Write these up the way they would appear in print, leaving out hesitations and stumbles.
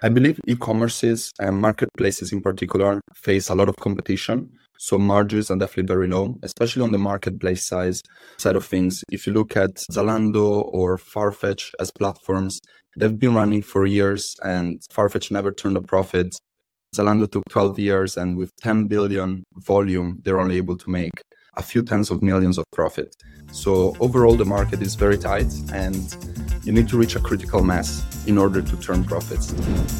I believe e-commerces and marketplaces in particular face a lot of competition. So margins are definitely very low, especially on the marketplace side of things. If you look at Zalando or Farfetch as platforms, they've been running for years and Farfetch never turned a profit. Zalando took 12 years and with 10 billion volume, they're only able to make a few tens of millions of profit. So overall, the market is very tight and you need to reach a critical mass in order to turn profits.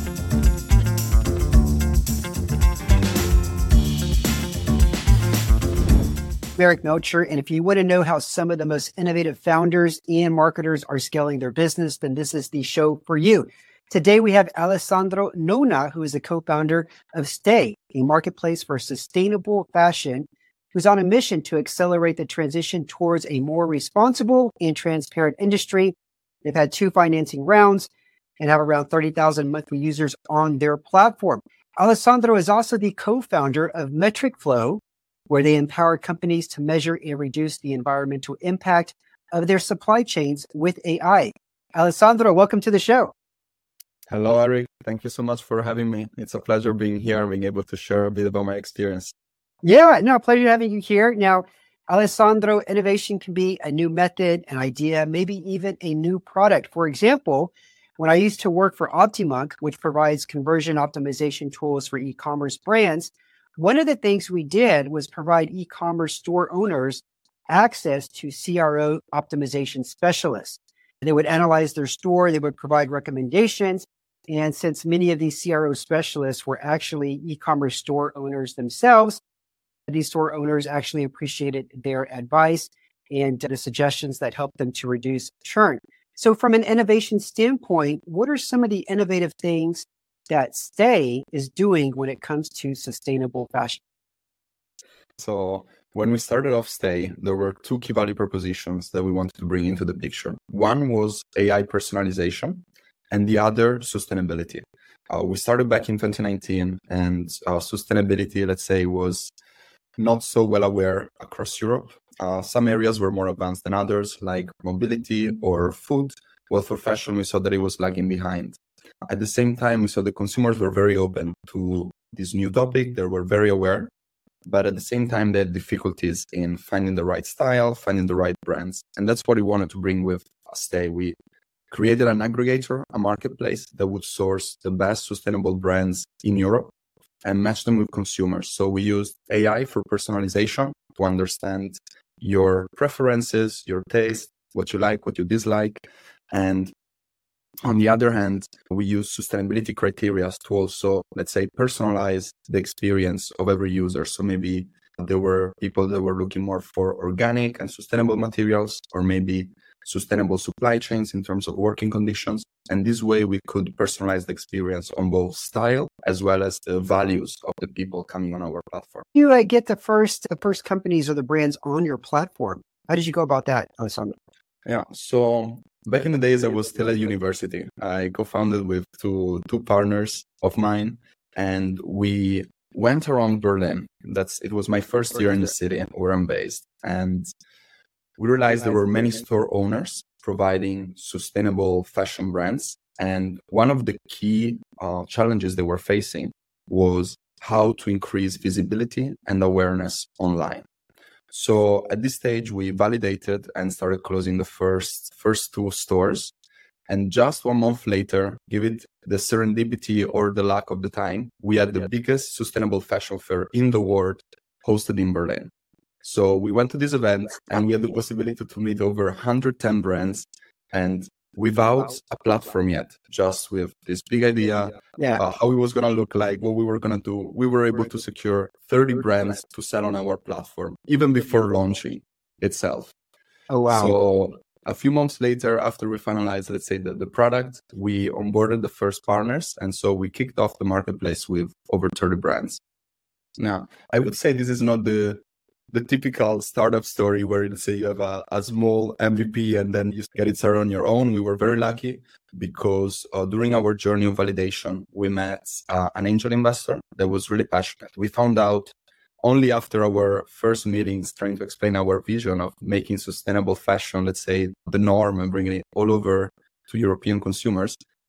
Eric Melcher, and if you want to know how some of the most innovative founders and marketers are scaling their business, then this is the show for you. Today, we have Alessandro Nona, who is a co-founder of Stay, a marketplace for sustainable fashion, who's on a mission to accelerate the transition towards a more responsible and transparent industry. They've had 2 financing rounds and have around 30,000 monthly users on their platform. Alessandro is also the co-founder of Metric Flow, where they empower companies to measure and reduce the environmental impact of their supply chains with AI. Alessandro, welcome to the show. Hello, Eric. Thank you so much for having me. It's a pleasure being here and being able to share a bit about my experience. Yeah, no, pleasure having you here. Now, Alessandro, innovation can be a new method, an idea, maybe even a new product. For example, when I used to work for Optimonk, which provides conversion optimization tools for e-commerce brands, one of the things we did was provide e-commerce store owners access to CRO optimization specialists. They would analyze their store, they would provide recommendations. And since many of these CRO specialists were actually e-commerce store owners themselves, these store owners actually appreciated their advice and the suggestions that helped them to reduce churn. So from an innovation standpoint, what are some of the innovative things that Stay is doing when it comes to sustainable fashion? So when we started off Stay, there were 2 key value propositions that we wanted to bring into the picture. One was AI personalization and the other sustainability. We started back in 2019 and sustainability, let's say, was not so well aware across Europe. Some areas were more advanced than others, like mobility or food. Well, for fashion, we saw that it was lagging behind. At the same time, we saw the consumers were very open to this new topic. They were very aware, but at the same time, they had difficulties in finding the right style, finding the right brands. And that's what we wanted to bring with Stay. We created an aggregator, a marketplace that would source the best sustainable brands in Europe and match them with consumers. So we used AI for personalization to understand your preferences, your taste, what you like, what you dislike. And on the other hand, we use sustainability criteria to also, let's say, personalize the experience of every user. So maybe there were people that were looking more for organic and sustainable materials, or maybe sustainable supply chains in terms of working conditions. And this way we could personalize the experience on both style as well as the values of the people coming on our platform. You get the first companies or the brands on your platform. How did you go about that, Alessandro? Yeah, so back in the days, I was still at university. I co-founded with two partners of mine, and we went around Berlin. It was my first year in the city where I'm based. And we realized there were many store owners providing sustainable fashion brands. And one of the key challenges they were facing was how to increase visibility and awareness online. So at this stage, we validated and started closing the first 2 stores. And just 1 month later, give it the serendipity or the lack of the time, we had the biggest sustainable fashion fair in the world hosted in Berlin. So we went to this event and we had the possibility to meet over 110 brands, and without a platform yet, just with this big idea, how it was going to look like, what we were going to do. We were able to secure 30 brands to sell on our platform, even before launching itself. Oh, wow. So a few months later, after we finalized, let's say, the product, we onboarded the first partners. And so we kicked off the marketplace with over 30 brands. Now, I would say this is not the typical startup story where, let's say, you have a small MVP and then you get it started on your own. We were very lucky because during our journey of validation, we met an angel investor that was really passionate. We found out only after our first meetings trying to explain our vision of making sustainable fashion, let's say, the norm and bringing it all over to European consumers,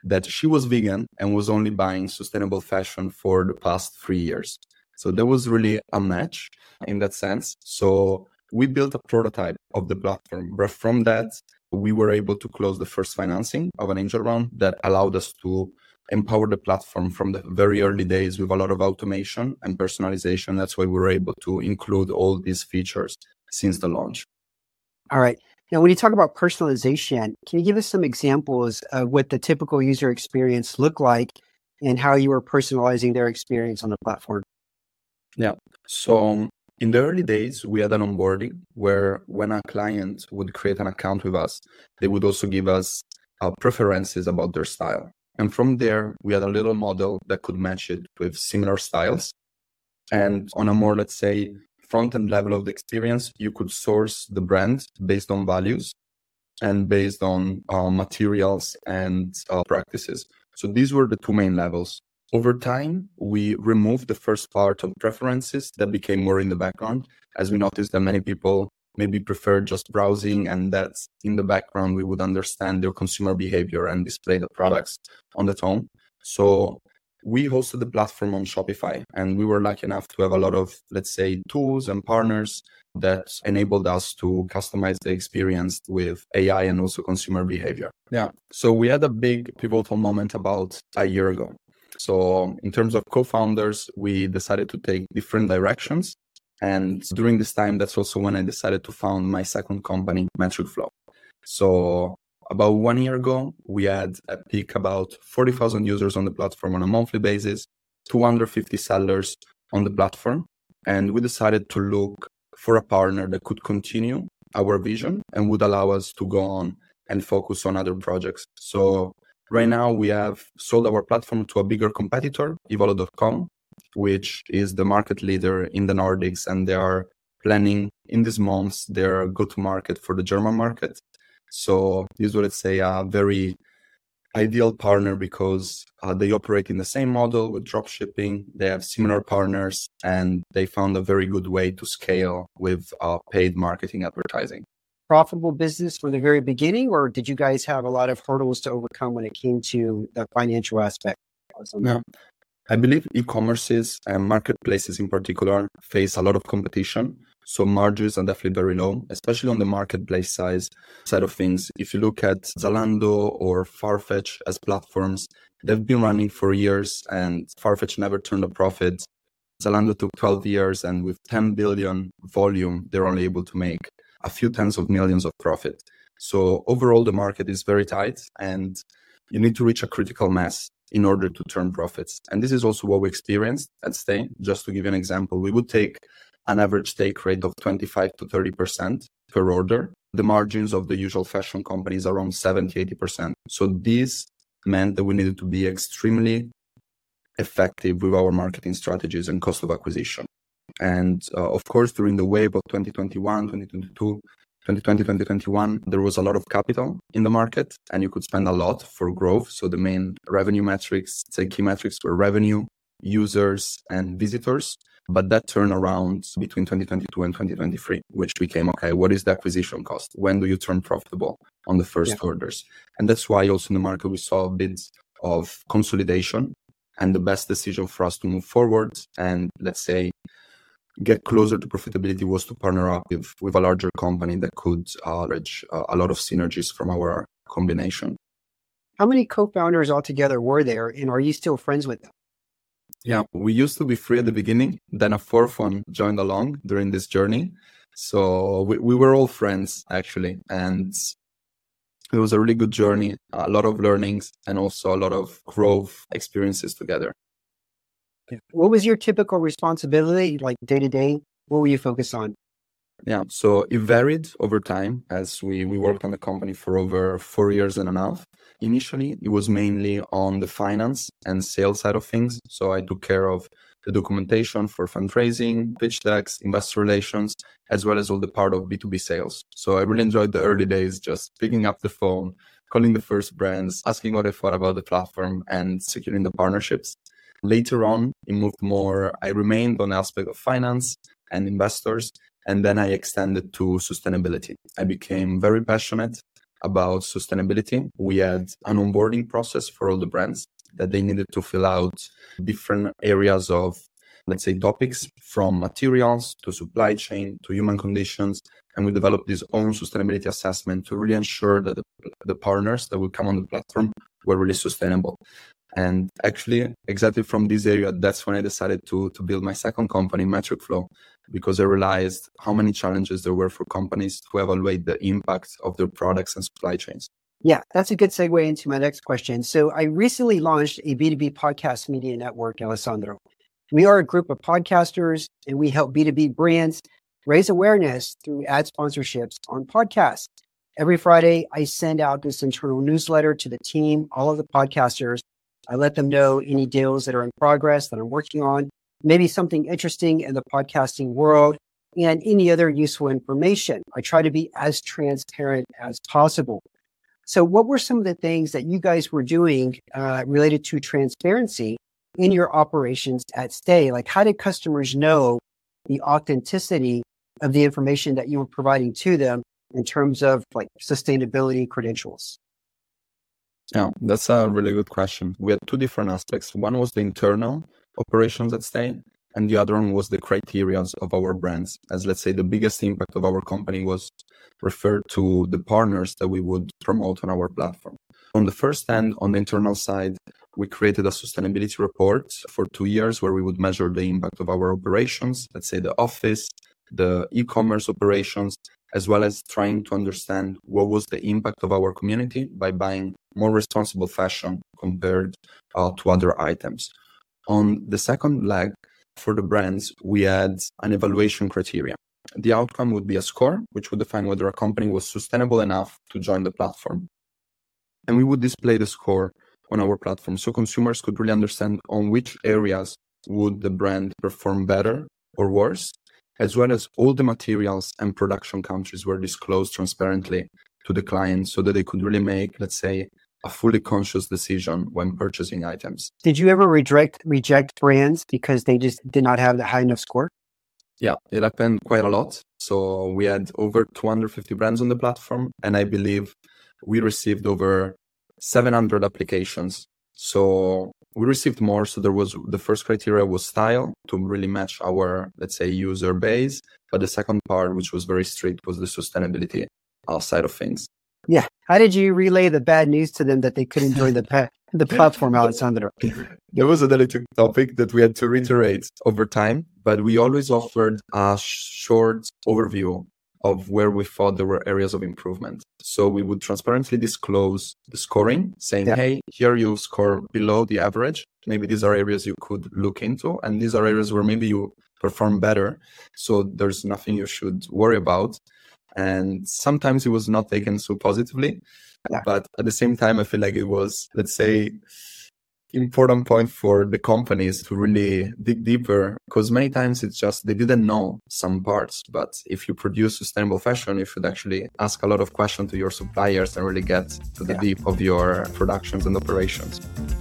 that she was vegan and was only buying sustainable fashion for the past 3 years. So there was really a match in that sense. So we built a prototype of the platform, but from that, we were able to close the first financing of an angel round that allowed us to empower the platform from the very early days with a lot of automation and personalization. That's why we were able to include all these features since the launch. All right. Now, when you talk about personalization, can you give us some examples of what the typical user experience looked like and how you were personalizing their experience on the platform? Yeah. So in the early days, we had an onboarding where when a client would create an account with us, they would also give us preferences about their style. And from there, we had a little model that could match it with similar styles. And on a more, let's say, front-end level of the experience, you could source the brand based on values and based on materials and practices. So these were the two main levels. Over time, we removed the first part of preferences that became more in the background, as we noticed that many people maybe prefer just browsing, and that's in the background, we would understand their consumer behavior and display the products on the own. So we hosted the platform on Shopify, and we were lucky enough to have a lot of, let's say, tools and partners that enabled us to customize the experience with AI and also consumer behavior. Yeah. So we had a big pivotal moment about a year ago. So in terms of co-founders, we decided to take different directions. And during this time, that's also when I decided to found my second company, Metricflow. So about 1 year ago, we had a peak about 40,000 users on the platform on a monthly basis, 250 sellers on the platform. And we decided to look for a partner that could continue our vision and would allow us to go on and focus on other projects. So right now we have sold our platform to a bigger competitor, Evolo.com, which is the market leader in the Nordics, and they are planning in these months their go-to-market for the German market. So this would, let's say, a very ideal partner because they operate in the same model with drop shipping. They have similar partners, and they found a very good way to scale with paid marketing advertising. Profitable business from the very beginning, or did you guys have a lot of hurdles to overcome when it came to the financial aspect? No. I believe e-commerces and marketplaces in particular face a lot of competition. So margins are definitely very low, especially on the marketplace side of things. If you look at Zalando or Farfetch as platforms, they've been running for years and Farfetch never turned a profit. Zalando took 12 years, and with 10 billion volume, they're only able to make a few tens of millions of profit. So overall, the market is very tight and you need to reach a critical mass in order to turn profits. And this is also what we experienced at Stay. Just to give you an example, we would take an average take rate of 25 to 30% per order. The margins of the usual fashion companies are around 70, 80%. So this meant that we needed to be extremely effective with our marketing strategies and cost of acquisition. And of course, during the wave of 2021, 2022, 2020, 2021, there was a lot of capital in the market and you could spend a lot for growth. So the main revenue metrics, say key metrics, were revenue, users, and visitors. But that turned around between 2022 and 2023, which became, okay, what is the acquisition cost? When do you turn profitable on the first orders? And that's why also in the market, we saw bids of consolidation, and the best decision for us to move forward and, let's say, get closer to profitability was to partner up with a larger company that could leverage a lot of synergies from our combination. How many co-founders altogether were there, and are you still friends with them? Yeah, we used to be three at the beginning. Then a fourth one joined along during this journey. So we were all friends, actually. And it was a really good journey, a lot of learnings, and also a lot of growth experiences together. What was your typical responsibility, like day to day? What were you focused on? Yeah, so it varied over time as we worked on the company for over 4 years and a half. Initially, it was mainly on the finance and sales side of things. So I took care of the documentation for fundraising, pitch decks, investor relations, as well as all the part of B2B sales. So I really enjoyed the early days, just picking up the phone, calling the first brands, asking what they thought about the platform, and securing the partnerships. Later on, it moved more. I remained on the aspect of finance and investors, and then I extended to sustainability. I became very passionate about sustainability. We had an onboarding process for all the brands that they needed to fill out different areas of, let's say, topics from materials to supply chain to human conditions. And we developed this own sustainability assessment to really ensure that the partners that will come on the platform were really sustainable. And actually, exactly from this area, that's when I decided to build my second company, Metricflow, because I realized how many challenges there were for companies to evaluate the impact of their products and supply chains. Yeah, that's a good segue into my next question. So I recently launched a B2B podcast media network, Alessandro. We are a group of podcasters, and we help B2B brands raise awareness through ad sponsorships on podcasts. Every Friday, I send out this internal newsletter to the team, all of the podcasters. I let them know any deals that are in progress that I'm working on, maybe something interesting in the podcasting world, and any other useful information. I try to be as transparent as possible. So what were some of the things that you guys were doing related to transparency in your operations at Stay? Like, how did customers know the authenticity of the information that you were providing to them in terms of like sustainability credentials? Yeah, that's a really good question. We had two different aspects. One was the internal operations at Stay, and the other one was the criteria of our brands. As let's say, the biggest impact of our company was referred to the partners that we would promote on our platform. On the first hand, on the internal side, we created a sustainability report for 2 years where we would measure the impact of our operations, let's say the office, the e-commerce operations, as well as trying to understand what was the impact of our community by buying more responsible fashion compared to other items. On the second leg, for the brands, we had an evaluation criteria. The outcome would be a score, which would define whether a company was sustainable enough to join the platform. And we would display the score on our platform so consumers could really understand on which areas would the brand perform better or worse, as well as all the materials and production countries were disclosed transparently to the client so that they could really make, let's say, a fully conscious decision when purchasing items. Did you ever reject brands because they just did not have the high enough score? Yeah, it happened quite a lot. So we had over 250 brands on the platform, and I believe we received over 700 applications. So we received more. So there was the first criteria was style to really match our, let's say, user base. But the second part, which was very strict, was the sustainability side of things. Yeah. How did you relay the bad news to them that they couldn't join the platform, Alessandro? There was a delicate topic that we had to reiterate over time, but we always offered a short overview of where we thought there were areas of improvement. So we would transparently disclose the scoring, saying, hey, here you score below the average. Maybe these are areas you could look into, and these are areas where maybe you perform better. So there's nothing you should worry about. And sometimes it was not taken so positively, but at the same time, I feel like it was, let's say, important point for the companies to really dig deeper, because many times it's just they didn't know some parts. But if you produce sustainable fashion, you should actually ask a lot of questions to your suppliers and really get to the deep of your productions and operations.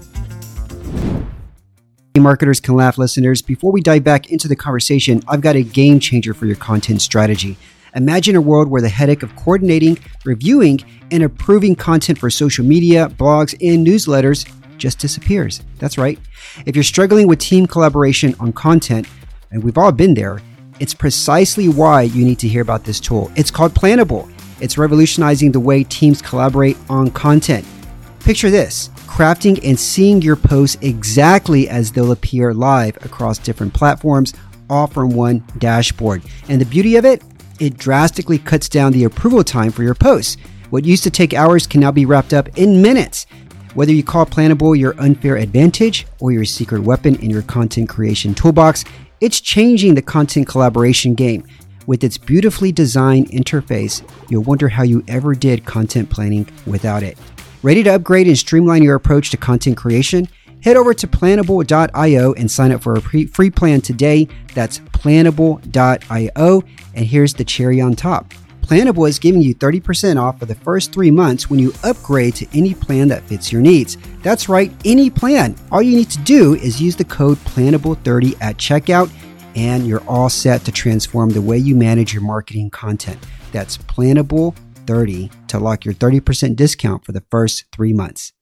Marketers can laugh, listeners. Before we dive back into the conversation, I've got a game changer for your content strategy. Imagine a world where the headache of coordinating, reviewing, and approving content for social media, blogs, and newsletters just disappears. That's right. If you're struggling with team collaboration on content, and we've all been there, it's precisely why you need to hear about this tool. It's called Planable. It's revolutionizing the way teams collaborate on content. Picture this, crafting and seeing your posts exactly as they'll appear live across different platforms, all from one dashboard. And the beauty of it drastically cuts down the approval time for your posts. What used to take hours can now be wrapped up in minutes. Whether you call Planable your unfair advantage or your secret weapon in your content creation toolbox, it's changing the content collaboration game. With its beautifully designed interface, you'll wonder how you ever did content planning without it. Ready to upgrade and streamline your approach to content creation? Head over to planable.io and sign up for a free plan today. That's planable.io. And here's the cherry on top. Planable is giving you 30% off for the first 3 months when you upgrade to any plan that fits your needs. That's right, any plan. All you need to do is use the code Planable30 at checkout, and you're all set to transform the way you manage your marketing content. That's Planable, 30 to lock your 30% discount for the first 3 months.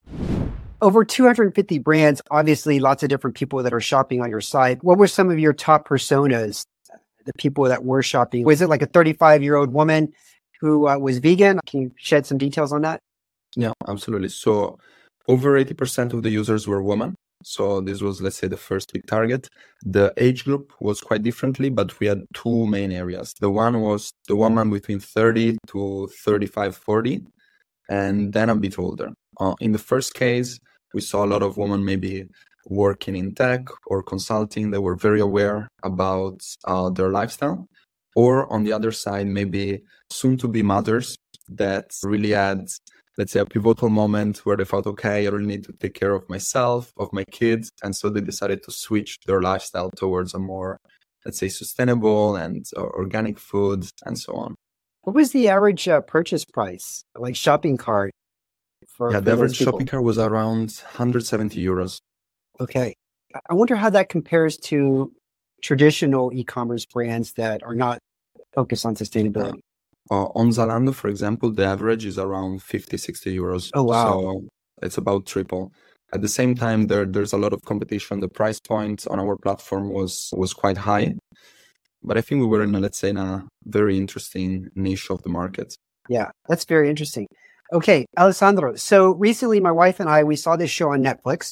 Over 250 brands, obviously lots of different people that are shopping on your site. What were some of your top personas, the people that were shopping? Was it like a 35-year-old woman who was vegan? Can you shed some details on that? Yeah, absolutely. So over 80% of the users were women. So this was, let's say, the first big target. The age group was quite differently, but we had two main areas. The one was the woman between 30 to 35, 40, and then a bit older. In the first case, we saw a lot of women maybe working in tech or consulting that were very aware about their lifestyle. Or on the other side, maybe soon-to-be mothers that really had, let's say, a pivotal moment where they thought, okay, I really need to take care of myself, of my kids. And so they decided to switch their lifestyle towards a more, let's say, sustainable and organic food and so on. What was the average purchase price, like shopping cart? The average shopping cart was around 170 euros. Okay. I wonder how that compares to traditional e-commerce brands that are not focused on sustainability. On Zalando, for example, the average is around 50, 60 euros. Oh, wow. So it's about triple. At the same time, there's a lot of competition. The price point on our platform was quite high. But I think we were in a very interesting niche of the market. Yeah, that's very interesting. Okay, Alessandro. So recently my wife and I, we saw this show on Netflix,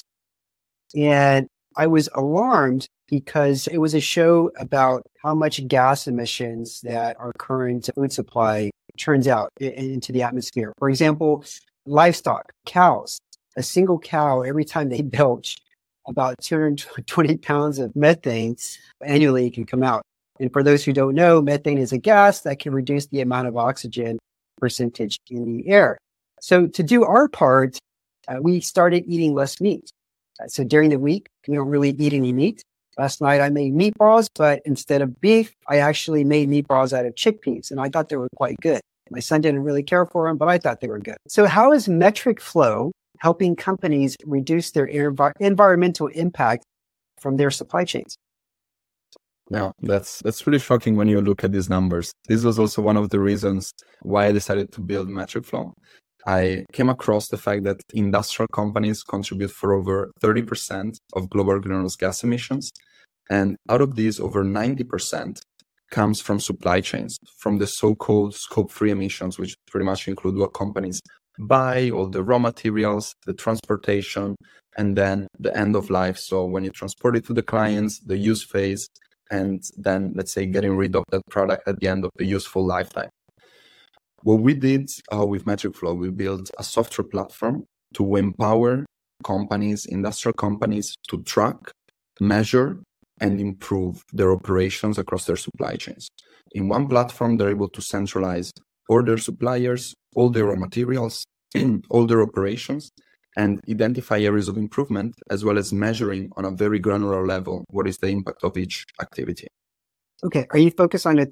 and I was alarmed because it was a show about how much gas emissions that our current food supply turns out into the atmosphere. For example, livestock, cows, a single cow, every time they belch, about 220 pounds of methane annually can come out. And for those who don't know, methane is a gas that can reduce the amount of oxygen percentage in the air. So to do our part, we started eating less meat. So during the week, we don't really eat any meat. Last night I made meatballs, but instead of beef, I actually made meatballs out of chickpeas, and I thought they were quite good. My son didn't really care for them, but I thought they were good. So how is Metricflow helping companies reduce their environmental impact from their supply chains? Yeah, that's really shocking when you look at these numbers. This was also one of the reasons why I decided to build Metricflow. I came across the fact that industrial companies contribute for over 30% of global greenhouse gas emissions. And out of these, over 90% comes from supply chains, from the so-called scope-free emissions, which pretty much include what companies buy, all the raw materials, the transportation, and then the end of life. So when you transport it to the clients, the use phase, and then, let's say, getting rid of that product at the end of the useful lifetime. What we did with Metricflow, we built a software platform to empower companies, industrial companies, to track, measure, and improve their operations across their supply chains. In one platform, they're able to centralize all their suppliers, all their raw materials, all their operations, and identify areas of improvement, as well as measuring on a very granular level what is the impact of each activity. Okay. Are you focused on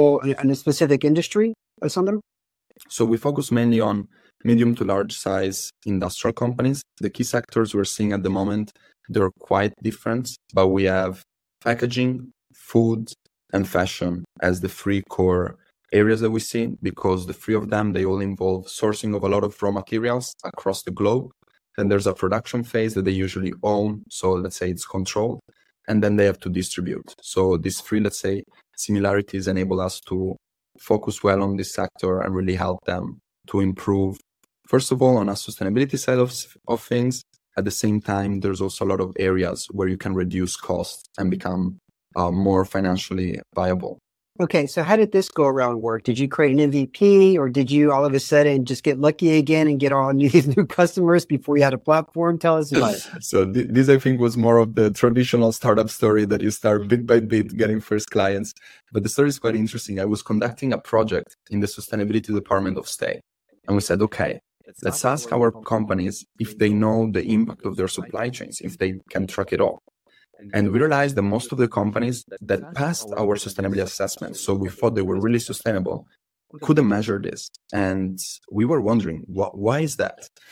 a specific industry or something? So we focus mainly on medium to large size industrial companies. The key sectors we're seeing at the moment, they're quite different, but we have packaging, food, and fashion as the three core areas that we see, because the three of them, they all involve sourcing of a lot of raw materials across the globe. Then there's a production phase that they usually own. So let's say it's controlled, and then they have to distribute. So these three, let's say, similarities enable us to focus well on this sector and really help them to improve, first of all, on a sustainability side of things. At the same time, there's also a lot of areas where you can reduce costs and become more financially viable. Okay, so how did this go around work? Did you create an MVP, or did you all of a sudden just get lucky again and get all these new customers before you had a platform? Tell us about it. So this, I think, was more of the traditional startup story that you start bit by bit getting first clients. But the story is quite interesting. I was conducting a project in the sustainability department of Stay. And we said, okay, let's ask our companies if they know the impact of their supply chains, if they can track it all. And we realized that most of the companies that passed our sustainability assessment, so we thought they were really sustainable, couldn't measure this. And we were wondering, why is that?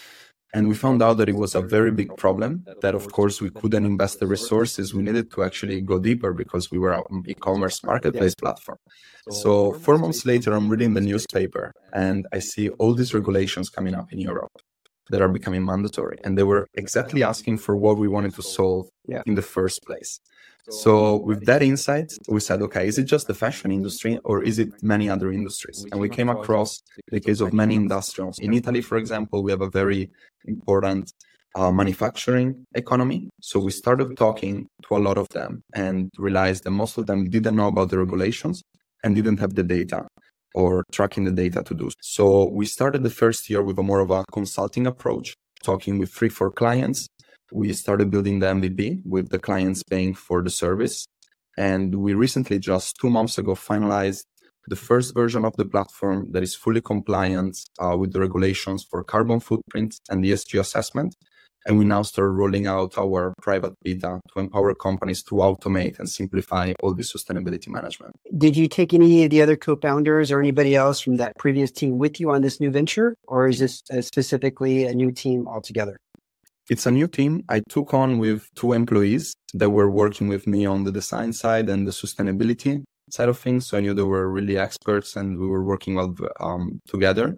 And we found out that it was a very big problem, that of course we couldn't invest the resources we needed to actually go deeper because we were an e-commerce marketplace platform. So 4 months later, I'm reading the newspaper and I see all these regulations coming up in Europe that are becoming mandatory. And they were exactly asking for what we wanted to solve in the first place. So with that insight, we said, okay, is it just the fashion industry or is it many other industries? And we came across the case of many industrials. In Italy, for example, we have a very important manufacturing economy. So we started talking to a lot of them and realized that most of them didn't know about the regulations and didn't have the data or tracking the data to do. So we started the first year with a more of a consulting approach, talking with 3-4 clients. We started building the MVP with the clients paying for the service. And we recently, just 2 months ago, finalized the first version of the platform that is fully compliant with the regulations for carbon footprint and ESG assessment. And we now start rolling out our private beta to empower companies to automate and simplify all the sustainability management. Did you take any of the other co-founders or anybody else from that previous team with you on this new venture? Or is this specifically a new team altogether? It's a new team. I took on with 2 employees that were working with me on the design side and the sustainability side of things. So I knew they were really experts and we were working well together.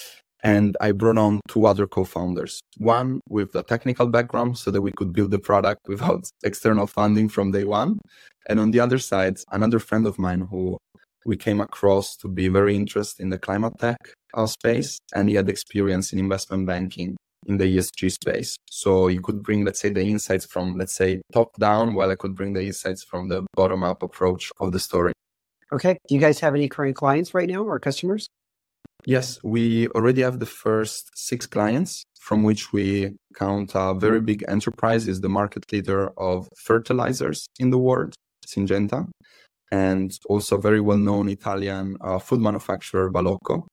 And I brought on 2 other co-founders, one with a technical background so that we could build the product without external funding from day one. And on the other side, another friend of mine who we came across to be very interested in the climate tech space. And he had experience in investment banking in the ESG space. So you could bring, let's say, the insights from, let's say, top down, while I could bring the insights from the bottom up approach of the story. Okay. Do you guys have any current clients right now or customers? Yes, we already have the first 6 clients, from which we count a very big enterprise, is the market leader of fertilizers in the world, Syngenta, and also very well-known Italian food manufacturer, Balocco.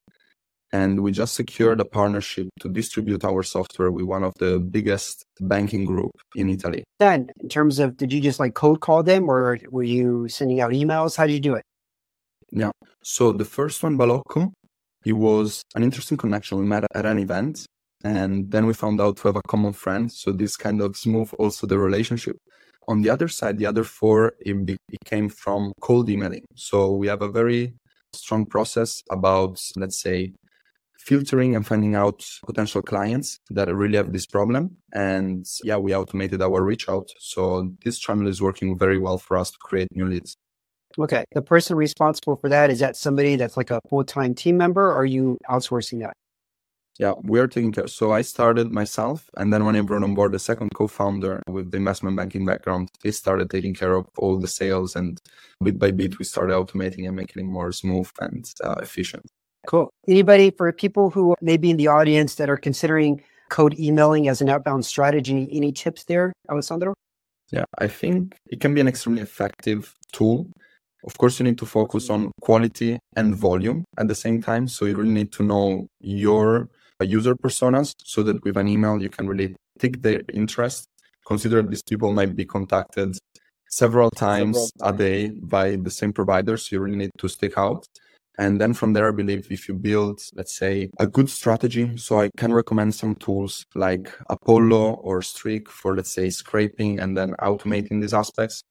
And we just secured a partnership to distribute our software with one of the biggest banking group in Italy. Then, in terms of, did you just like cold call them or were you sending out emails? How did you do it? Yeah. So the first one, Balocco, it was an interesting connection. We met at an event and then we found out to have a common friend. So this kind of smooth also the relationship. On the other side, the other 4, it came from cold emailing. So we have a very strong process about, let's say, filtering and finding out potential clients that really have this problem. And yeah, we automated our reach out. So this channel is working very well for us to create new leads. Okay. The person responsible for that, is that somebody that's like a full-time team member or are you outsourcing that? Yeah, we are taking care. So I started myself. And then when I brought on board the second co-founder with the investment banking background, he started taking care of all the sales. And bit by bit, we started automating and making it more smooth and efficient. Cool. Anybody, for people who may be in the audience that are considering cold emailing as an outbound strategy, any tips there, Alessandro? Yeah, I think it can be an extremely effective tool. Of course, you need to focus on quality and volume at the same time. So you really need to know your user personas so that with an email, you can really take their interest. Consider these people might be contacted several times a day by the same provider. So you really need to stick out. And then from there, I believe if you build, let's say, a good strategy, so I can recommend some tools like Apollo or Streak for, let's say, scraping and then automating these aspects.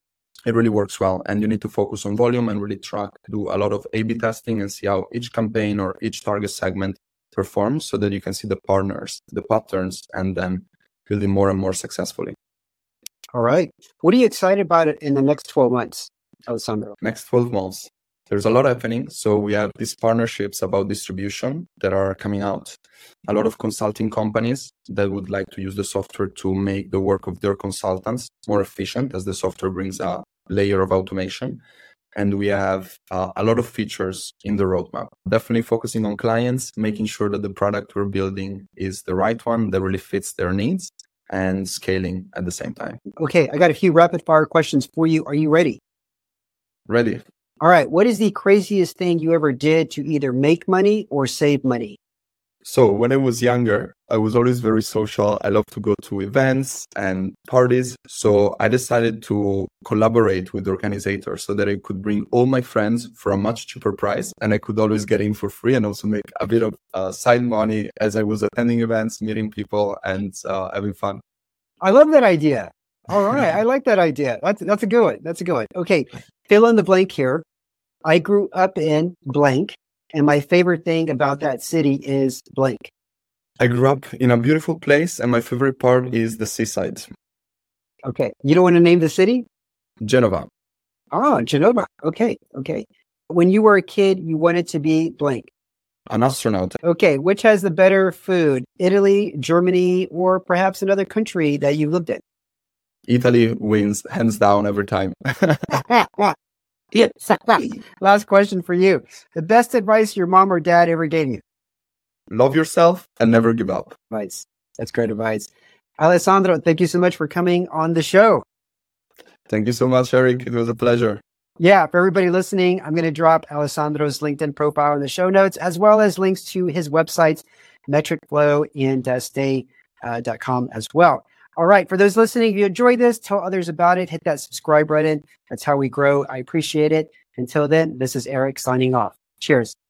It really works well. And you need to focus on volume and really track, do a lot of A/B testing and see how each campaign or each target segment performs so that you can see the partners, the patterns, and then building more and more successfully. All right. What are you excited about it in the next 12 months, Alessandro? Next 12 months. There's a lot happening. So we have these partnerships about distribution that are coming out. A lot of consulting companies that would like to use the software to make the work of their consultants more efficient, as the software brings a layer of automation. And we have a lot of features in the roadmap. Definitely focusing on clients, making sure that the product we're building is the right one that really fits their needs, and scaling at the same time. Okay, I got a few rapid fire questions for you. Are you ready? Ready. All right. What is the craziest thing you ever did to either make money or save money? So when I was younger, I was always very social. I love to go to events and parties. So I decided to collaborate with organizers so that I could bring all my friends for a much cheaper price, and I could always get in for free and also make a bit of side money as I was attending events, meeting people, and having fun. I love that idea. All right. I like that idea. That's a good one. That's a good one. Okay. Fill in the blank here. I grew up in blank, and my favorite thing about that city is blank. I grew up in a beautiful place, and my favorite part is the seaside. Okay. You don't want to name the city? Genova. Oh, Genova. Okay. Okay. When you were a kid, you wanted to be blank. An astronaut. Okay. Which has the better food? Italy, Germany, or perhaps another country that you lived in? Italy wins hands down every time. Last question for you. The best advice your mom or dad ever gave you? Love yourself and never give up. Advice. That's great advice. Alessandro, thank you so much for coming on the show. Thank you so much, Eric. It was a pleasure. Yeah, for everybody listening, I'm going to drop Alessandro's LinkedIn profile in the show notes, as well as links to his websites, MetricFlow and Stay.com as well. All right. For those listening, if you enjoyed this, tell others about it. Hit that subscribe button. That's how we grow. I appreciate it. Until then, this is Eric signing off. Cheers.